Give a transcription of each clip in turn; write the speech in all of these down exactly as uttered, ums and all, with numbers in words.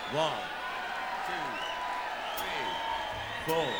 One, two, three, four.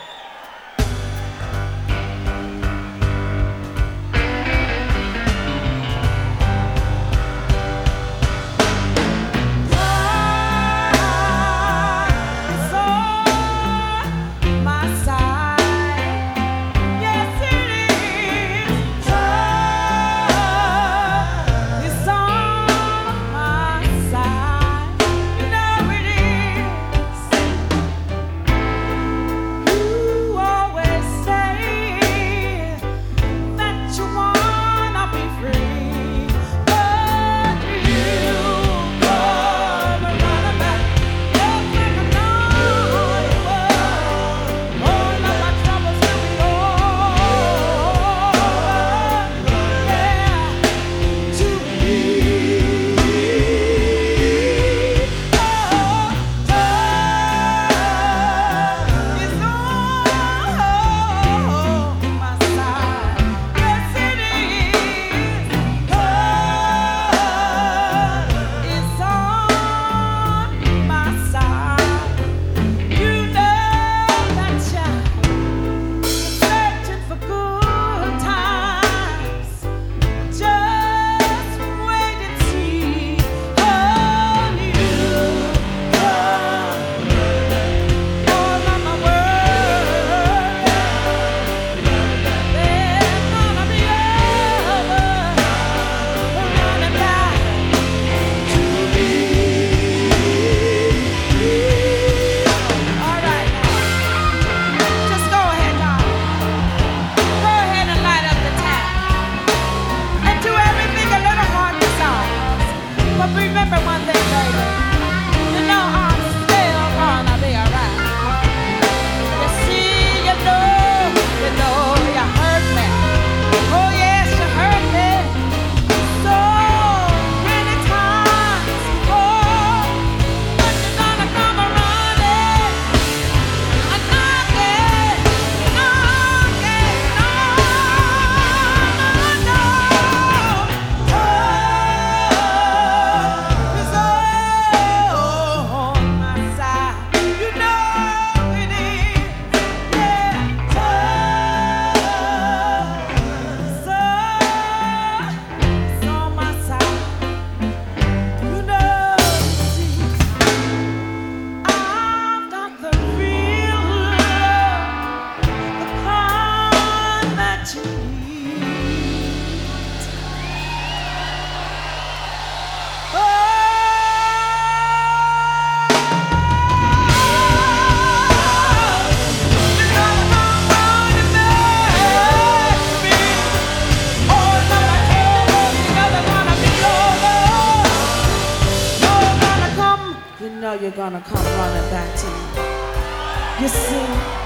You're gonna come running back to me. You see,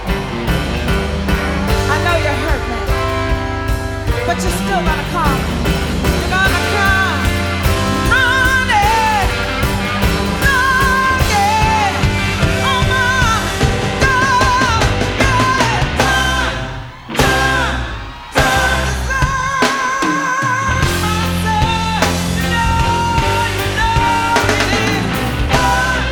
I know you're hurt now, but you're still gonna come. You're gonna come running, running. Oh my God, yeah, time, time, time is on myself. You know, you know it is time.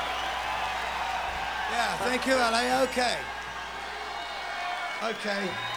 Yeah, thank you, L A. Okay. Okay.